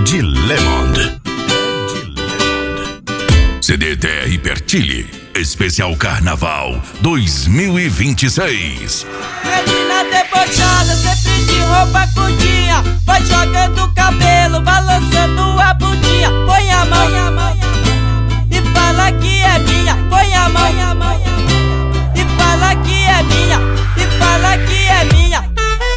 Ed Lemond. CDTR Pertile, especial Carnaval 2026. Menina debochada, sempre de roupa curtinha, vai jogando o cabelo, balançando a bundinha. Põe a mão e fala que é minha. Põe a mão e fala que é minha. E fala que é minha.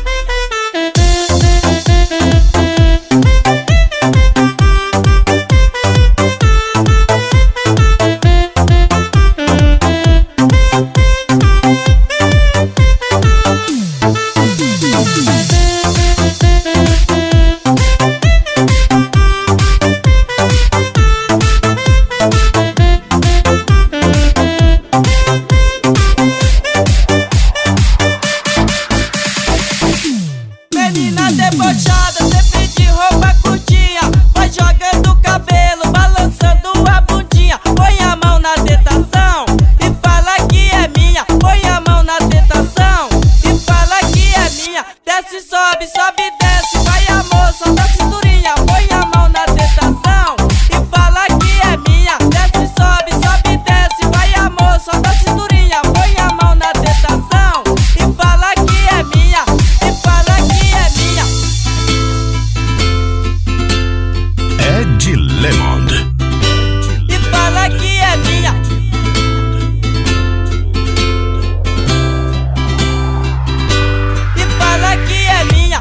Menina debochada, sempre de roupa curtinha, vai jogando o cabelo, balançando a bundinha. Põe a mão na tentação e fala que é minha. Põe a mão na tentação e fala que é minha. Desce, sobe, sobe, desce, vai amor, solta a cinturinha. Põe a mão na tentação e fala que é minha. Desce, sobe, sobe, desce, vai amor, solta a cinturinha. Põe a mão na tentação e fala que é minha. E fala que é minha. Ed Lemond. E fala que é minha. E fala que é minha.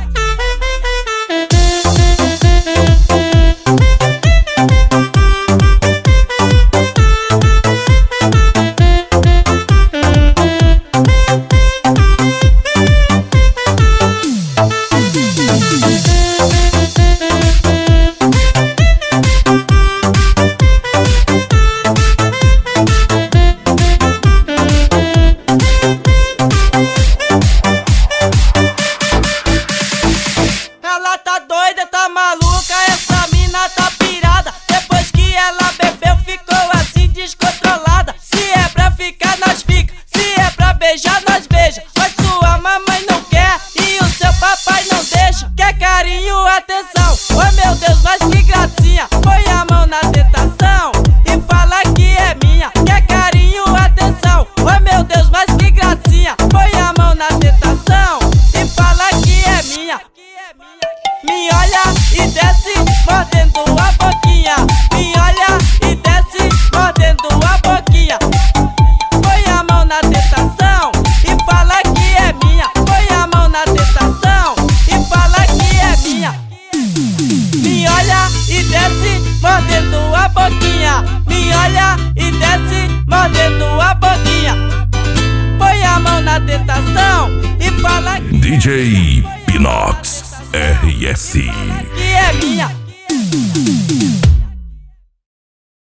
Ela tá doida, tá maluca, essa mina tá pirada. Depois que ela bebeu, ficou assim descontrolada. Se é pra ficar, nós fica. Se é pra beijar, nós beija. Mas sua mamãe não quer e o seu papai não deixa. Quer carinho, atenção. Oh meu Deus, mas que gracinha. Põe a mão na tentação e fala que é minha. Quer carinho, atenção. Oh meu Deus, mas que gracinha. Põe a mão na tentação e fala que é minha. Me olha e desce, mordendo a boquinha. Me olha e desce, mordendo a boquinha. Põe a mão na tentação e fala que é minha. Põe a mão na tentação e fala que é minha. Me olha e desce, mordendo a boquinha. Me olha e desce, mordendo a boquinha. Põe a mão na tentação e fala que DJ Pinox RS. é minha.